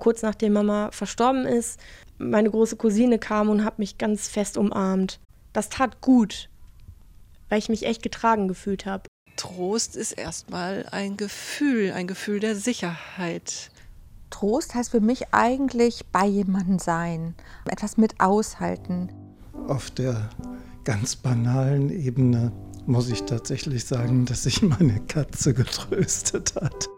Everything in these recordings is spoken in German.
kurz nachdem Mama verstorben ist, meine große Cousine kam und hat mich ganz fest umarmt. Das tat gut, weil ich mich echt getragen gefühlt habe. Trost ist erstmal ein Gefühl der Sicherheit. Trost heißt für mich eigentlich bei jemandem sein, etwas mit aushalten. Auf der ganz banalen Ebene muss ich tatsächlich sagen, dass sich meine Katze getröstet hat.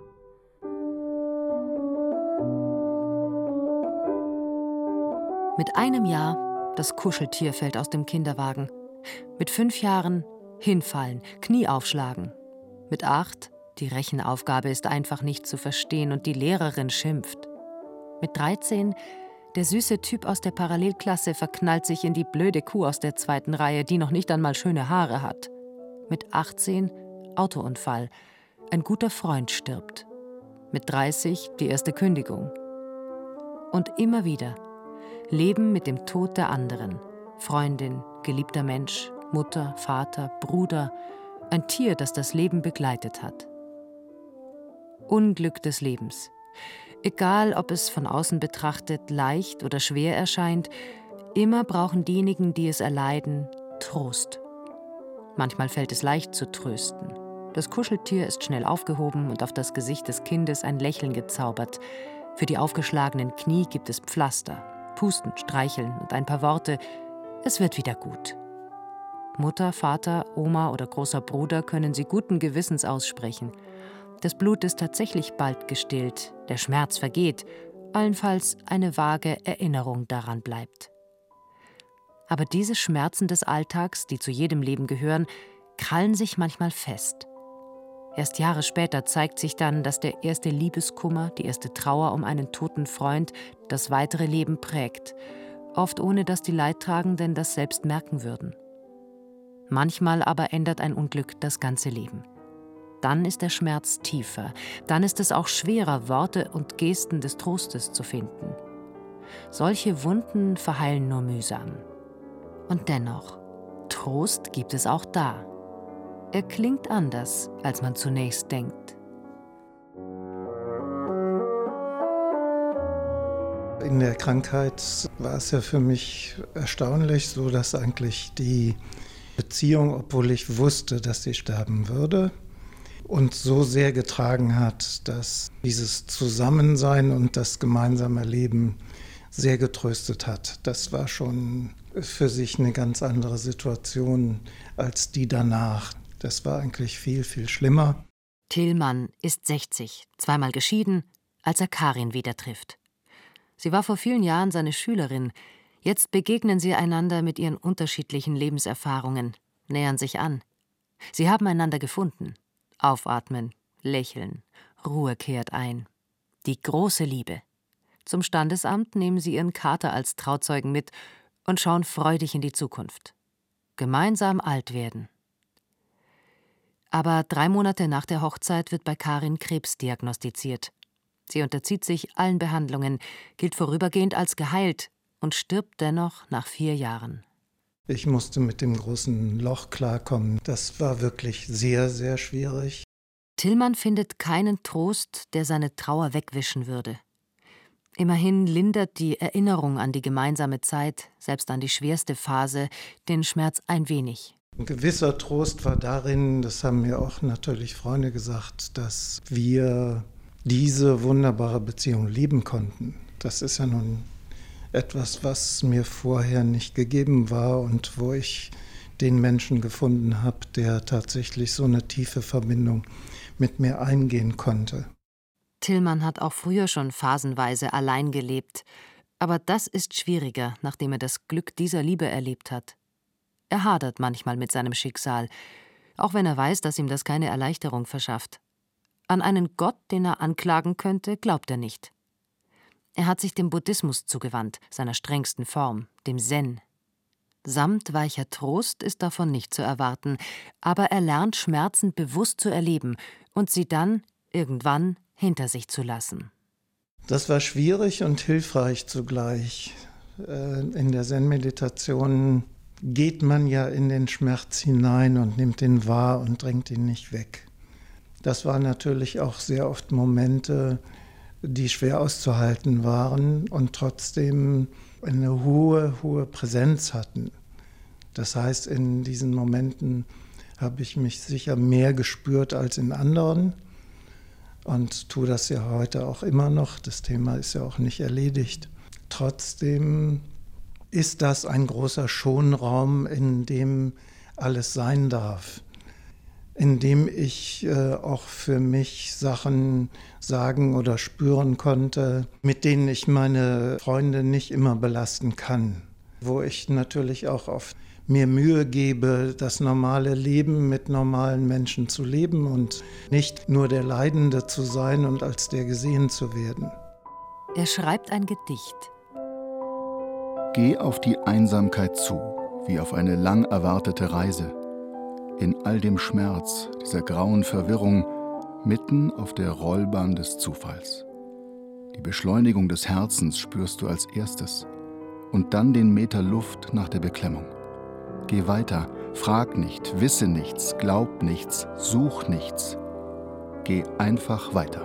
Mit 1 Jahr, das Kuscheltier fällt aus dem Kinderwagen. Mit 5 Jahren, hinfallen, Knie aufschlagen. Mit 8, die Rechenaufgabe ist einfach nicht zu verstehen und die Lehrerin schimpft. Mit 13, der süße Typ aus der Parallelklasse verknallt sich in die blöde Kuh aus der 2. Reihe, die noch nicht einmal schöne Haare hat. Mit 18, Autounfall, ein guter Freund stirbt. Mit 30, die erste Kündigung. Und immer wieder Leben mit dem Tod der anderen. Freundin, geliebter Mensch, Mutter, Vater, Bruder, ein Tier, das das Leben begleitet hat. Unglück des Lebens. Egal, ob es von außen betrachtet leicht oder schwer erscheint, immer brauchen diejenigen, die es erleiden, Trost. Manchmal fällt es leicht zu trösten. Das Kuscheltier ist schnell aufgehoben und auf das Gesicht des Kindes ein Lächeln gezaubert. Für die aufgeschlagenen Knie gibt es Pflaster, Pusten, Streicheln und ein paar Worte. Es wird wieder gut. Mutter, Vater, Oma oder großer Bruder können sie guten Gewissens aussprechen. Das Blut ist tatsächlich bald gestillt, der Schmerz vergeht, allenfalls eine vage Erinnerung daran bleibt. Aber diese Schmerzen des Alltags, die zu jedem Leben gehören, krallen sich manchmal fest. Erst Jahre später zeigt sich dann, dass der erste Liebeskummer, die erste Trauer um einen toten Freund das weitere Leben prägt, oft ohne dass die Leidtragenden das selbst merken würden. Manchmal aber ändert ein Unglück das ganze Leben. Dann ist der Schmerz tiefer, dann ist es auch schwerer, Worte und Gesten des Trostes zu finden. Solche Wunden verheilen nur mühsam. Und dennoch, Trost gibt es auch da. Er klingt anders, als man zunächst denkt. In der Krankheit war es ja für mich erstaunlich, so dass eigentlich die Beziehung, obwohl ich wusste, dass sie sterben würde, uns so sehr getragen hat, dass dieses Zusammensein und das gemeinsame Leben sehr getröstet hat. Das war schon für sich eine ganz andere Situation als die danach. Das war eigentlich viel, viel schlimmer. Tillmann ist 60, zweimal geschieden, als er Karin wieder trifft. Sie war vor vielen Jahren seine Schülerin. Jetzt begegnen sie einander mit ihren unterschiedlichen Lebenserfahrungen, nähern sich an. Sie haben einander gefunden. Aufatmen, lächeln, Ruhe kehrt ein. Die große Liebe. Zum Standesamt nehmen sie ihren Kater als Trauzeugen mit und schauen freudig in die Zukunft. Gemeinsam alt werden. Aber 3 Monate nach der Hochzeit wird bei Karin Krebs diagnostiziert. Sie unterzieht sich allen Behandlungen, gilt vorübergehend als geheilt und stirbt dennoch nach 4 Jahren. Ich musste mit dem großen Loch klarkommen. Das war wirklich sehr, sehr schwierig. Tillmann findet keinen Trost, der seine Trauer wegwischen würde. Immerhin lindert die Erinnerung an die gemeinsame Zeit, selbst an die schwerste Phase, den Schmerz ein wenig. Ein gewisser Trost war darin, das haben mir auch natürlich Freunde gesagt, dass wir diese wunderbare Beziehung leben konnten. Das ist ja nun etwas, was mir vorher nicht gegeben war und wo ich den Menschen gefunden habe, der tatsächlich so eine tiefe Verbindung mit mir eingehen konnte. Tillmann hat auch früher schon phasenweise allein gelebt. Aber das ist schwieriger, nachdem er das Glück dieser Liebe erlebt hat. Er hadert manchmal mit seinem Schicksal, auch wenn er weiß, dass ihm das keine Erleichterung verschafft. An einen Gott, den er anklagen könnte, glaubt er nicht. Er hat sich dem Buddhismus zugewandt, seiner strengsten Form, dem Zen. Samtweicher Trost ist davon nicht zu erwarten, aber er lernt, Schmerzen bewusst zu erleben und sie dann, irgendwann, hinter sich zu lassen. Das war schwierig und hilfreich zugleich. In der Zen-Meditation geht man ja in den Schmerz hinein und nimmt ihn wahr und drängt ihn nicht weg. Das waren natürlich auch sehr oft Momente, die schwer auszuhalten waren und trotzdem eine hohe Präsenz hatten. Das heißt, in diesen Momenten habe ich mich sicher mehr gespürt als in anderen und tue das ja heute auch immer noch. Das Thema ist ja auch nicht erledigt. Trotzdem ist das ein großer Schonraum, in dem alles sein darf, in dem ich auch für mich Sachen sagen oder spüren konnte, mit denen ich meine Freunde nicht immer belasten kann, wo ich natürlich auch auf mir Mühe gebe, das normale Leben mit normalen Menschen zu leben und nicht nur der Leidende zu sein und als der gesehen zu werden. Er schreibt ein Gedicht. Geh auf die Einsamkeit zu, wie auf eine lang erwartete Reise. In all dem Schmerz, dieser grauen Verwirrung, mitten auf der Rollbahn des Zufalls. Die Beschleunigung des Herzens spürst du als erstes und dann den Meter Luft nach der Beklemmung. Geh weiter, frag nicht, wisse nichts, glaub nichts, such nichts. Geh einfach weiter.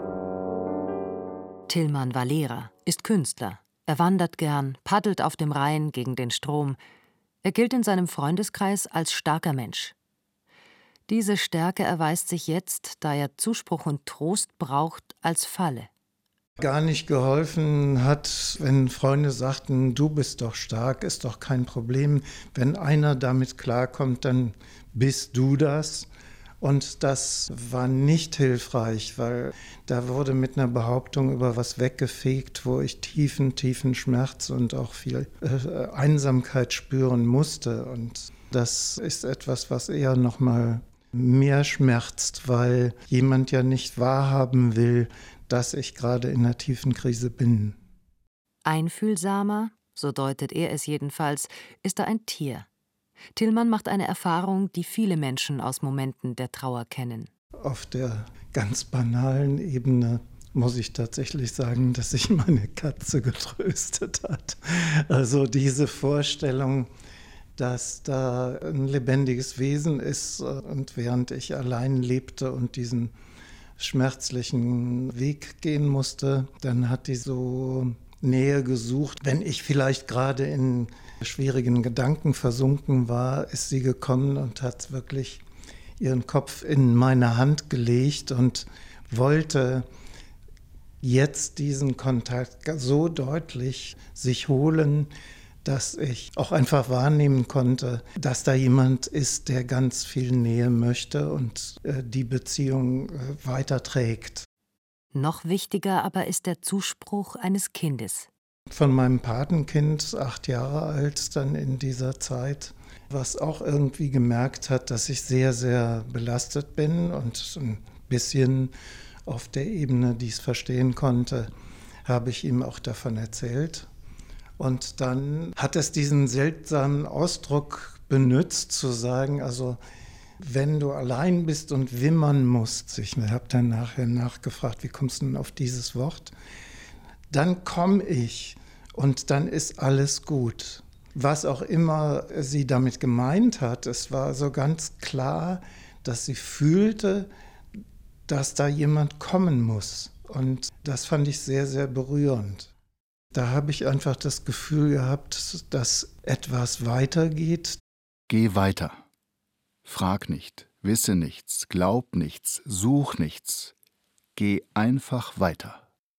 Tilman war Lehrer, ist Künstler. Er wandert gern, paddelt auf dem Rhein gegen den Strom. Er gilt in seinem Freundeskreis als starker Mensch. Diese Stärke erweist sich jetzt, da er Zuspruch und Trost braucht, als Falle. Gar nicht geholfen hat, wenn Freunde sagten, du bist doch stark, ist doch kein Problem. Wenn einer damit klarkommt, dann bist du das. Und das war nicht hilfreich, weil da wurde mit einer Behauptung über was weggefegt, wo ich tiefen Schmerz und auch viel Einsamkeit spüren musste. Und das ist etwas, was eher noch mal mehr schmerzt, weil jemand ja nicht wahrhaben will, dass ich gerade in einer tiefen Krise bin. Einfühlsamer, so deutet er es jedenfalls, ist er ein Tier. Tilman macht eine Erfahrung, die viele Menschen aus Momenten der Trauer kennen. Auf der ganz banalen Ebene muss ich tatsächlich sagen, dass sich meine Katze getröstet hat. Also diese Vorstellung, dass da ein lebendiges Wesen ist und während ich allein lebte und diesen schmerzlichen Weg gehen musste, dann hat die so Nähe gesucht. Wenn ich vielleicht gerade in schwierigen Gedanken versunken war, ist sie gekommen und hat wirklich ihren Kopf in meine Hand gelegt und wollte jetzt diesen Kontakt so deutlich sich holen, dass ich auch einfach wahrnehmen konnte, dass da jemand ist, der ganz viel Nähe möchte und die Beziehung weiterträgt. Noch wichtiger aber ist der Zuspruch eines Kindes. Von meinem Patenkind, 8 Jahre alt, dann in dieser Zeit, was auch irgendwie gemerkt hat, dass ich sehr, sehr belastet bin und ein bisschen auf der Ebene, die es verstehen konnte, habe ich ihm auch davon erzählt. Und dann hat es diesen seltsamen Ausdruck benutzt, zu sagen, also wenn du allein bist und wimmern musst, ich habe dann nachher nachgefragt, wie kommst du denn auf dieses Wort? Dann komme ich und dann ist alles gut. Was auch immer sie damit gemeint hat, es war so ganz klar, dass sie fühlte, dass da jemand kommen muss. Und das fand ich sehr, sehr berührend. Da habe ich einfach das Gefühl gehabt, dass etwas weitergeht. Geh weiter. Frag nicht, wisse nichts, glaub nichts, such nichts. Geh einfach weiter.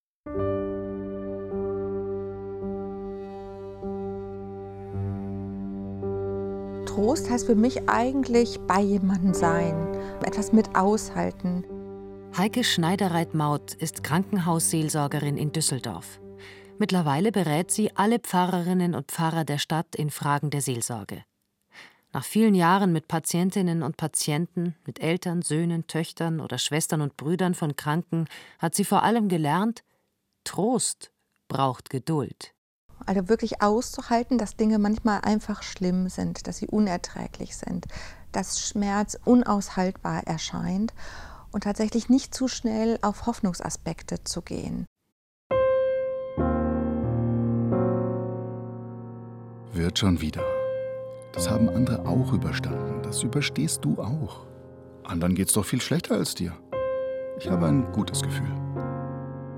Trost heißt für mich eigentlich bei jemandem sein, etwas mit aushalten. Heike Schneidereit-Maut ist Krankenhausseelsorgerin in Düsseldorf. Mittlerweile berät sie alle Pfarrerinnen und Pfarrer der Stadt in Fragen der Seelsorge. Nach vielen Jahren mit Patientinnen und Patienten, mit Eltern, Söhnen, Töchtern oder Schwestern und Brüdern von Kranken hat sie vor allem gelernt, Trost braucht Geduld. Also wirklich auszuhalten, dass Dinge manchmal einfach schlimm sind, dass sie unerträglich sind, dass Schmerz unaushaltbar erscheint und tatsächlich nicht zu schnell auf Hoffnungsaspekte zu gehen. Wird schon wieder. Das haben andere auch überstanden. Das überstehst du auch. Anderen geht's doch viel schlechter als dir. Ich habe ein gutes Gefühl.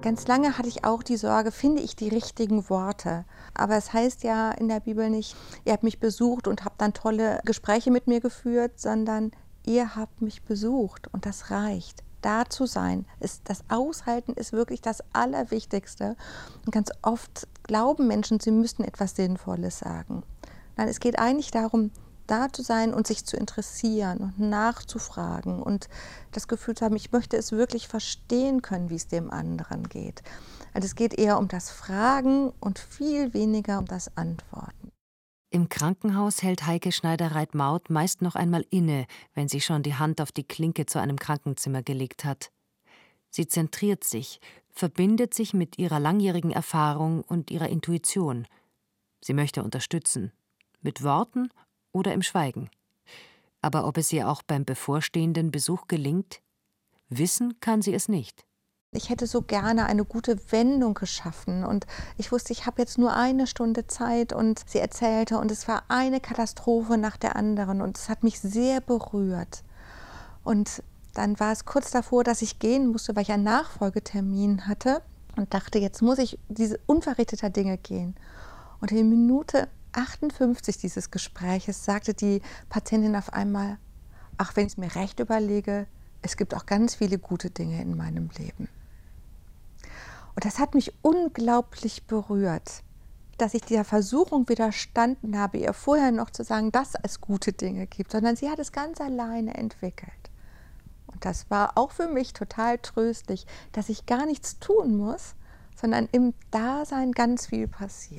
Ganz lange hatte ich auch die Sorge, finde ich die richtigen Worte? Aber es heißt ja in der Bibel nicht, ihr habt mich besucht und habt dann tolle Gespräche mit mir geführt, sondern ihr habt mich besucht und das reicht. Da zu sein, das Aushalten ist wirklich das Allerwichtigste. Und ganz oft glauben Menschen, sie müssten etwas Sinnvolles sagen. Nein, es geht eigentlich darum, da zu sein und sich zu interessieren und nachzufragen und das Gefühl zu haben, ich möchte es wirklich verstehen können, wie es dem anderen geht. Also es geht eher um das Fragen und viel weniger um das Antworten. Im Krankenhaus hält Heike Schneidereit-Maut meist noch einmal inne, wenn sie schon die Hand auf die Klinke zu einem Krankenzimmer gelegt hat. Sie zentriert sich, verbindet sich mit ihrer langjährigen Erfahrung und ihrer Intuition. Sie möchte unterstützen, mit Worten oder im Schweigen. Aber ob es ihr auch beim bevorstehenden Besuch gelingt? Wissen kann sie es nicht. Ich hätte so gerne eine gute Wendung geschaffen und ich wusste, ich habe jetzt nur 1 Stunde Zeit und sie erzählte und es war eine Katastrophe nach der anderen und es hat mich sehr berührt. Und dann war es kurz davor, dass ich gehen musste, weil ich einen Nachfolgetermin hatte und dachte, jetzt muss ich diese unverrichteter Dinge gehen. Und in Minute 58 dieses Gespräches sagte die Patientin auf einmal, ach, wenn ich es mir recht überlege, es gibt auch ganz viele gute Dinge in meinem Leben. Und das hat mich unglaublich berührt, dass ich dieser Versuchung widerstanden habe, ihr vorher noch zu sagen, dass es gute Dinge gibt, sondern sie hat es ganz alleine entwickelt. Und das war auch für mich total tröstlich, dass ich gar nichts tun muss, sondern im Dasein ganz viel passiert.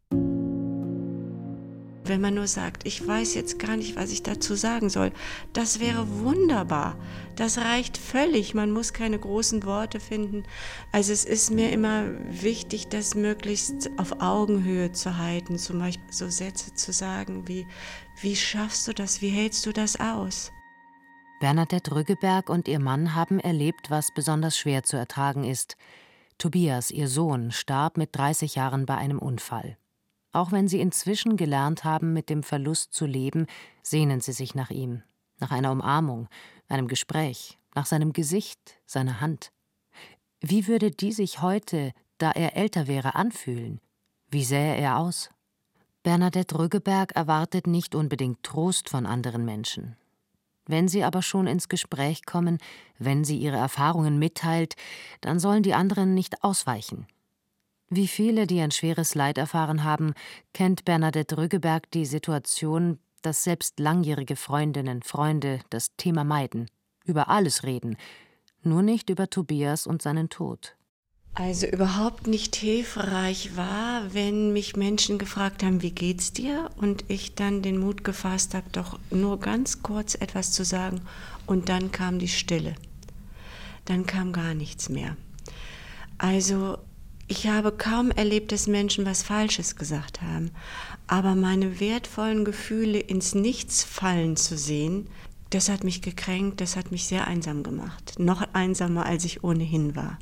Wenn man nur sagt, ich weiß jetzt gar nicht, was ich dazu sagen soll, das wäre wunderbar. Das reicht völlig, man muss keine großen Worte finden. Also es ist mir immer wichtig, das möglichst auf Augenhöhe zu halten, zum Beispiel so Sätze zu sagen wie schaffst du das, wie hältst du das aus? Bernadette Rüggeberg und ihr Mann haben erlebt, was besonders schwer zu ertragen ist. Tobias, ihr Sohn, starb mit 30 Jahren bei einem Unfall. Auch wenn sie inzwischen gelernt haben, mit dem Verlust zu leben, sehnen sie sich nach ihm, nach einer Umarmung, einem Gespräch, nach seinem Gesicht, seiner Hand. Wie würde die sich heute, da er älter wäre, anfühlen? Wie sähe er aus? Bernadette Rüggeberg erwartet nicht unbedingt Trost von anderen Menschen. Wenn sie aber schon ins Gespräch kommen, wenn sie ihre Erfahrungen mitteilt, dann sollen die anderen nicht ausweichen. Wie viele, die ein schweres Leid erfahren haben, kennt Bernadette Rüggeberg die Situation, dass selbst langjährige Freundinnen, Freunde das Thema meiden, über alles reden, nur nicht über Tobias und seinen Tod. Also überhaupt nicht hilfreich war, wenn mich Menschen gefragt haben, wie geht's dir? Und ich dann den Mut gefasst habe, doch nur ganz kurz etwas zu sagen. Und dann kam die Stille. Dann kam gar nichts mehr. Also ich habe kaum erlebt, dass Menschen was Falsches gesagt haben. Aber meine wertvollen Gefühle ins Nichts fallen zu sehen, das hat mich gekränkt, das hat mich sehr einsam gemacht. Noch einsamer, als ich ohnehin war.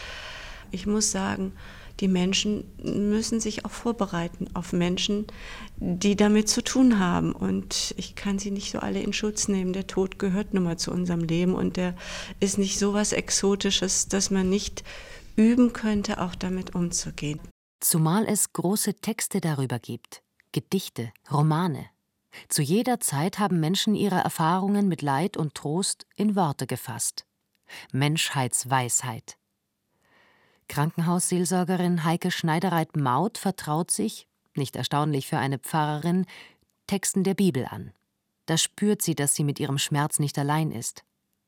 Ich muss sagen, die Menschen müssen sich auch vorbereiten auf Menschen, die damit zu tun haben. Und ich kann sie nicht so alle in Schutz nehmen. Der Tod gehört nun mal zu unserem Leben und der ist nicht so was Exotisches, dass man nicht üben könnte, auch damit umzugehen. Zumal es große Texte darüber gibt, Gedichte, Romane. Zu jeder Zeit haben Menschen ihre Erfahrungen mit Leid und Trost in Worte gefasst. Menschheitsweisheit. Krankenhausseelsorgerin Heike Schneidereit-Maut vertraut sich, nicht erstaunlich für eine Pfarrerin, Texten der Bibel an. Da spürt sie, dass sie mit ihrem Schmerz nicht allein ist.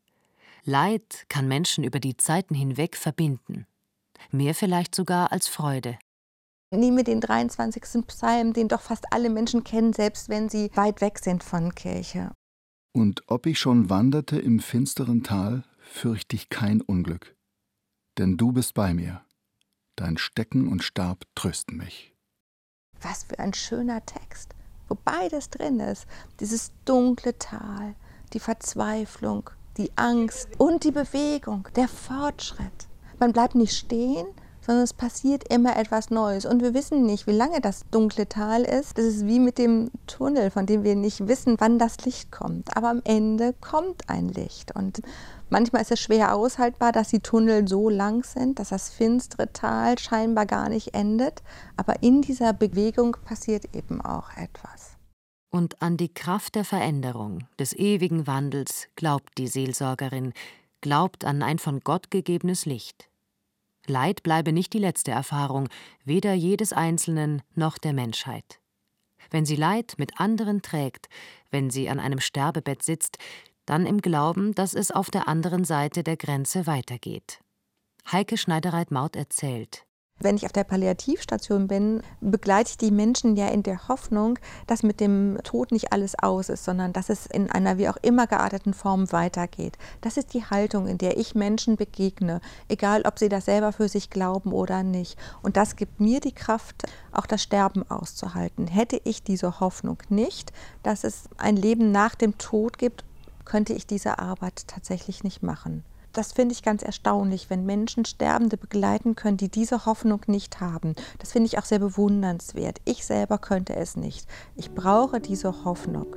Leid kann Menschen über die Zeiten hinweg verbinden. Mehr vielleicht sogar als Freude. Nehme den 23. Psalm, den doch fast alle Menschen kennen, selbst wenn sie weit weg sind von Kirche. Und ob ich schon wanderte im finsteren Tal, fürchte ich kein Unglück. Denn du bist bei mir. Dein Stecken und Stab trösten mich. Was für ein schöner Text, wo beides drin ist. Dieses dunkle Tal, die Verzweiflung, die Angst und die Bewegung, der Fortschritt. Man bleibt nicht stehen, sondern es passiert immer etwas Neues. Und wir wissen nicht, wie lange das dunkle Tal ist. Das ist wie mit dem Tunnel, von dem wir nicht wissen, wann das Licht kommt. Aber am Ende kommt ein Licht. Und manchmal ist es schwer aushaltbar, dass die Tunnel so lang sind, dass das finstere Tal scheinbar gar nicht endet. Aber in dieser Bewegung passiert eben auch etwas. Und an die Kraft der Veränderung, des ewigen Wandels glaubt die Seelsorgerin, glaubt an ein von Gott gegebenes Licht. Leid bleibe nicht die letzte Erfahrung, weder jedes Einzelnen noch der Menschheit. Wenn sie Leid mit anderen trägt, wenn sie an einem Sterbebett sitzt, dann im Glauben, dass es auf der anderen Seite der Grenze weitergeht. Heike Schneidereit-Maut erzählt: Wenn ich auf der Palliativstation bin, begleite ich die Menschen ja in der Hoffnung, dass mit dem Tod nicht alles aus ist, sondern dass es in einer wie auch immer gearteten Form weitergeht. Das ist die Haltung, in der ich Menschen begegne, egal ob sie das selber für sich glauben oder nicht. Und das gibt mir die Kraft, auch das Sterben auszuhalten. Hätte ich diese Hoffnung nicht, dass es ein Leben nach dem Tod gibt, könnte ich diese Arbeit tatsächlich nicht machen. Das finde ich ganz erstaunlich, wenn Menschen Sterbende begleiten können, die diese Hoffnung nicht haben. Das finde ich auch sehr bewundernswert. Ich selber könnte es nicht. Ich brauche diese Hoffnung.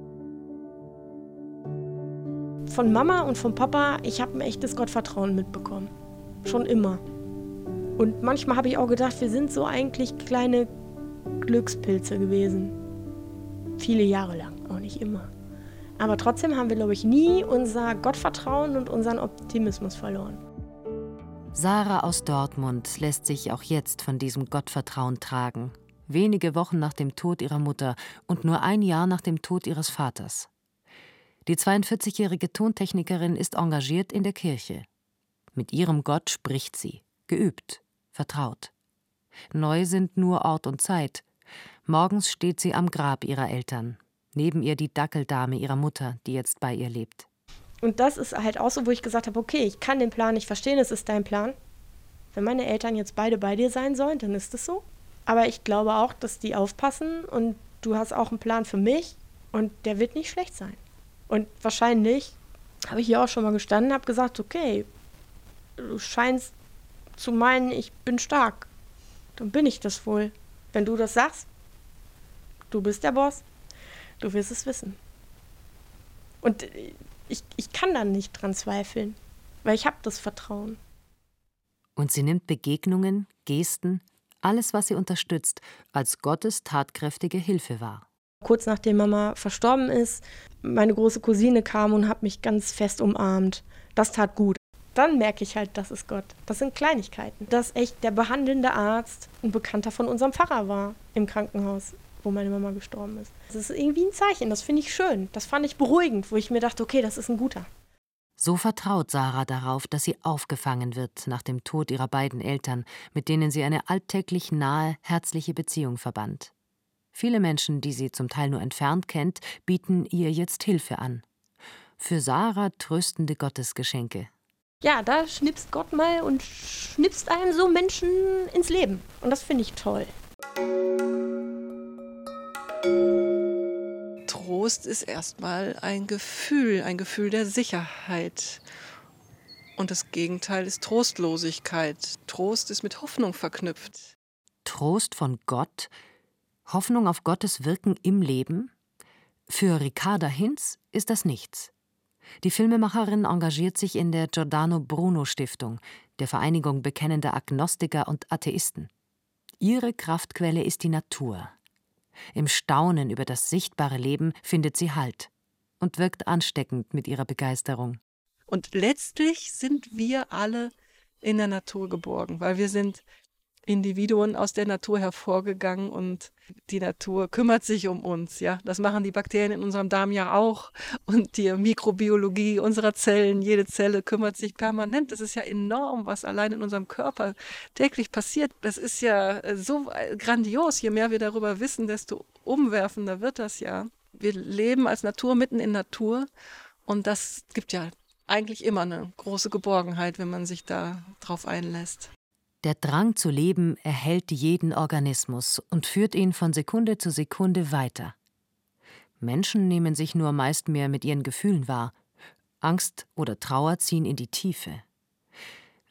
Von Mama und vom Papa, ich habe ein echtes Gottvertrauen mitbekommen. Schon immer. Und manchmal habe ich auch gedacht, wir sind so eigentlich kleine Glückspilze gewesen. Viele Jahre lang, auch nicht immer. Aber trotzdem haben wir, glaube ich, nie unser Gottvertrauen und unseren Optimismus verloren. Sarah aus Dortmund lässt sich auch jetzt von diesem Gottvertrauen tragen. Wenige Wochen nach dem Tod ihrer Mutter und nur ein Jahr nach dem Tod ihres Vaters. Die 42-jährige Tontechnikerin ist engagiert in der Kirche. Mit ihrem Gott spricht sie, geübt, vertraut. Neu sind nur Ort und Zeit. Morgens steht sie am Grab ihrer Eltern. Neben ihr die Dackeldame ihrer Mutter, die jetzt bei ihr lebt. Und das ist halt auch so, wo ich gesagt habe, okay, ich kann den Plan nicht verstehen, es ist dein Plan. Wenn meine Eltern jetzt beide bei dir sein sollen, dann ist es so. Aber ich glaube auch, dass die aufpassen und du hast auch einen Plan für mich und der wird nicht schlecht sein. Und wahrscheinlich habe ich hier auch schon mal gestanden, habe gesagt, okay, du scheinst zu meinen, ich bin stark. Dann bin ich das wohl. Wenn du das sagst, du bist der Boss. Du wirst es wissen. Und ich kann da nicht dran zweifeln, weil ich habe das Vertrauen. Und sie nimmt Begegnungen, Gesten, alles, was sie unterstützt, als Gottes tatkräftige Hilfe wahr. Kurz nachdem Mama verstorben ist, meine große Cousine kam und hat mich ganz fest umarmt. Das tat gut. Dann merke ich halt, das ist Gott. Das sind Kleinigkeiten. Dass echt der behandelnde Arzt ein Bekannter von unserem Pfarrer war im Krankenhaus, wo meine Mama gestorben ist. Das ist irgendwie ein Zeichen, das finde ich schön. Das fand ich beruhigend, wo ich mir dachte, okay, das ist ein guter. So vertraut Sarah darauf, dass sie aufgefangen wird nach dem Tod ihrer beiden Eltern, mit denen sie eine alltäglich nahe, herzliche Beziehung verband. Viele Menschen, die sie zum Teil nur entfernt kennt, bieten ihr jetzt Hilfe an. Für Sarah tröstende Gottesgeschenke. Ja, da schnipst Gott mal und schnipst einem so Menschen ins Leben. Und das finde ich toll. Trost ist erstmal ein Gefühl der Sicherheit. Und das Gegenteil ist Trostlosigkeit. Trost ist mit Hoffnung verknüpft. Trost von Gott? Hoffnung auf Gottes Wirken im Leben? Für Ricarda Hinz ist das nichts. Die Filmemacherin engagiert sich in der Giordano Bruno Stiftung, der Vereinigung bekennender Agnostiker und Atheisten. Ihre Kraftquelle ist die Natur. Im Staunen über das sichtbare Leben findet sie Halt und wirkt ansteckend mit ihrer Begeisterung. Und letztlich sind wir alle in der Natur geborgen, weil wir sind Individuen aus der Natur hervorgegangen und die Natur kümmert sich um uns. Ja? Das machen die Bakterien in unserem Darm ja auch und die Mikrobiologie unserer Zellen, jede Zelle kümmert sich permanent. Das ist ja enorm, was allein in unserem Körper täglich passiert. Das ist ja so grandios. Je mehr wir darüber wissen, desto umwerfender wird das ja. Wir leben als Natur mitten in Natur und das gibt ja eigentlich immer eine große Geborgenheit, wenn man sich da drauf einlässt. Der Drang zu leben erhält jeden Organismus und führt ihn von Sekunde zu Sekunde weiter. Menschen nehmen sich nur meist mehr mit ihren Gefühlen wahr. Angst oder Trauer ziehen in die Tiefe.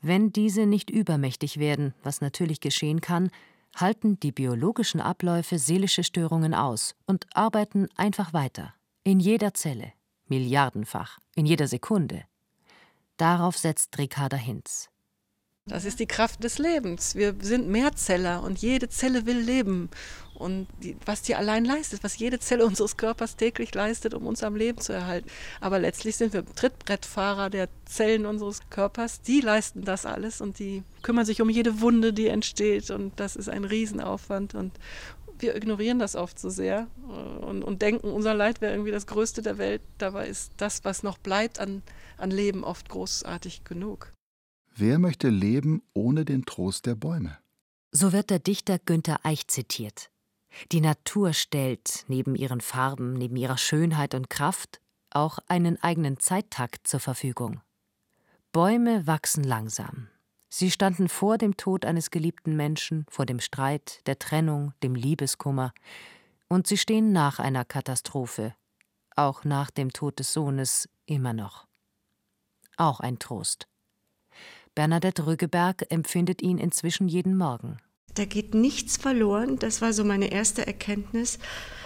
Wenn diese nicht übermächtig werden, was natürlich geschehen kann, halten die biologischen Abläufe seelische Störungen aus und arbeiten einfach weiter. In jeder Zelle, milliardenfach, in jeder Sekunde. Darauf setzt Ricarda Hinz. Das ist die Kraft des Lebens. Wir sind Mehrzeller und jede Zelle will leben. Und was die allein leistet, was jede Zelle unseres Körpers täglich leistet, um uns am Leben zu erhalten. Aber letztlich sind wir Trittbrettfahrer der Zellen unseres Körpers. Die leisten das alles und die kümmern sich um jede Wunde, die entsteht. Und das ist ein Riesenaufwand. Und wir ignorieren das oft so sehr und denken, unser Leid wäre irgendwie das Größte der Welt. Dabei ist das, was noch bleibt an Leben, oft großartig genug. Wer möchte leben ohne den Trost der Bäume? So wird der Dichter Günter Eich zitiert. Die Natur stellt, neben ihren Farben, neben ihrer Schönheit und Kraft, auch einen eigenen Zeittakt zur Verfügung. Bäume wachsen langsam. Sie standen vor dem Tod eines geliebten Menschen, vor dem Streit, der Trennung, dem Liebeskummer. Und sie stehen nach einer Katastrophe, auch nach dem Tod des Sohnes, immer noch. Auch ein Trost. Bernadette Rüggeberg empfindet ihn inzwischen jeden Morgen. Da geht nichts verloren. Das war so meine erste Erkenntnis,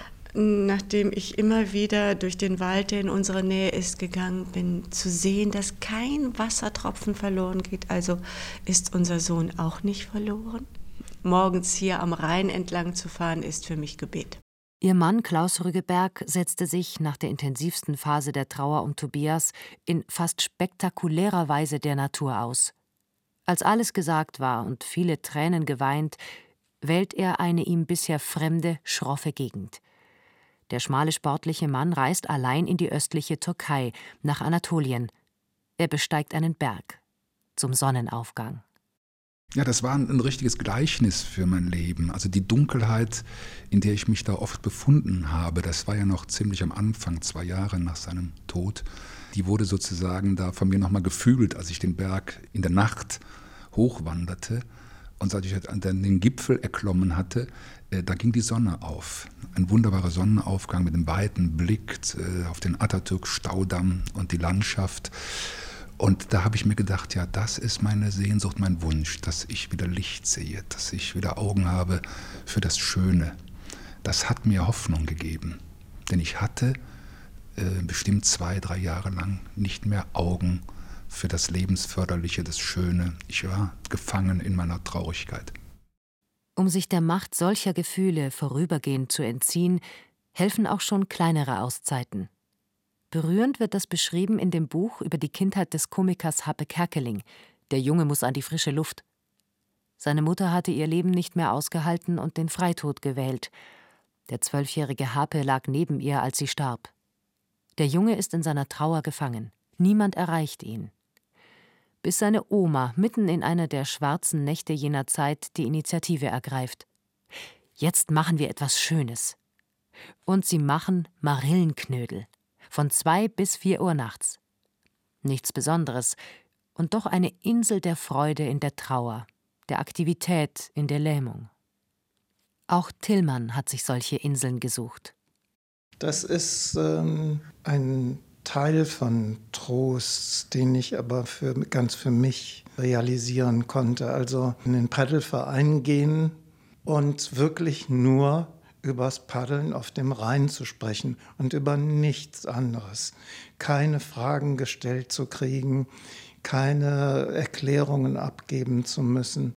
nachdem ich immer wieder durch den Wald, der in unserer Nähe ist, gegangen bin, zu sehen, dass kein Wassertropfen verloren geht. Also ist unser Sohn auch nicht verloren. Morgens hier am Rhein entlang zu fahren, ist für mich Gebet. Ihr Mann Klaus Rüggeberg setzte sich nach der intensivsten Phase der Trauer um Tobias in fast spektakulärer Weise der Natur aus. Als alles gesagt war und viele Tränen geweint, wählt er eine ihm bisher fremde, schroffe Gegend. Der schmale, sportliche Mann reist allein in die östliche Türkei, nach Anatolien. Er besteigt einen Berg zum Sonnenaufgang. Ja, das war ein richtiges Gleichnis für mein Leben. Also die Dunkelheit, in der ich mich da oft befunden habe, das war ja noch ziemlich am Anfang, 2 Jahre nach seinem Tod. Die wurde sozusagen da von mir nochmal gefühlt, als ich den Berg in der Nacht hochwanderte. Und als ich den Gipfel erklommen hatte, da ging die Sonne auf. Ein wunderbarer Sonnenaufgang mit einem weiten Blick auf den Atatürk-Staudamm und die Landschaft. Und da habe ich mir gedacht, ja, das ist meine Sehnsucht, mein Wunsch, dass ich wieder Licht sehe, dass ich wieder Augen habe für das Schöne. Das hat mir Hoffnung gegeben, denn ich hatte bestimmt 2, 3 Jahre lang nicht mehr Augen für das Lebensförderliche, das Schöne. Ich war gefangen in meiner Traurigkeit. Um sich der Macht solcher Gefühle vorübergehend zu entziehen, helfen auch schon kleinere Auszeiten. Berührend wird das beschrieben in dem Buch über die Kindheit des Komikers Happe Kerkeling. Der Junge muss an die frische Luft. Seine Mutter hatte ihr Leben nicht mehr ausgehalten und den Freitod gewählt. Der 12-jährige Happe lag neben ihr, als sie starb. Der Junge ist in seiner Trauer gefangen. Niemand erreicht ihn. Bis seine Oma mitten in einer der schwarzen Nächte jener Zeit die Initiative ergreift. Jetzt machen wir etwas Schönes. Und sie machen Marillenknödel. Von 2 bis 4 Uhr nachts. Nichts Besonderes und doch eine Insel der Freude in der Trauer, der Aktivität in der Lähmung. Auch Tillmann hat sich solche Inseln gesucht. Das ist ein Teil von Trost, den ich aber ganz für mich realisieren konnte. Also in den Paddelverein gehen und wirklich nur übers Paddeln auf dem Rhein zu sprechen und über nichts anderes. Keine Fragen gestellt zu kriegen, keine Erklärungen abgeben zu müssen.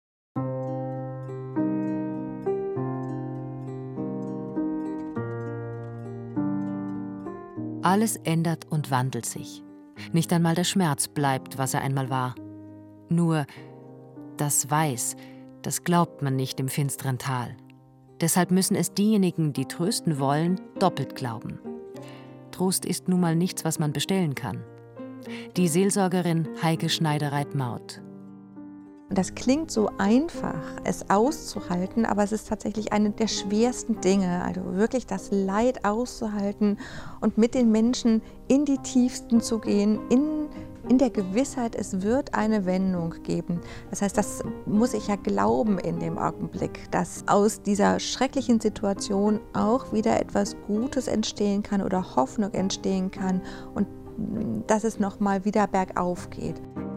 Alles ändert und wandelt sich. Nicht einmal der Schmerz bleibt, was er einmal war. Nur das Weiß, das glaubt man nicht im finsteren Tal. Deshalb müssen es diejenigen, die trösten wollen, doppelt glauben. Trost ist nun mal nichts, was man bestellen kann. Die Seelsorgerin Heike Schneidereit-Maut. Das klingt so einfach, es auszuhalten, aber es ist tatsächlich eine der schwersten Dinge, also wirklich das Leid auszuhalten und mit den Menschen in die Tiefsten zu gehen, in der Gewissheit, es wird eine Wendung geben. Das heißt, das muss ich ja glauben in dem Augenblick, dass aus dieser schrecklichen Situation auch wieder etwas Gutes entstehen kann oder Hoffnung entstehen kann und dass es nochmal wieder bergauf geht.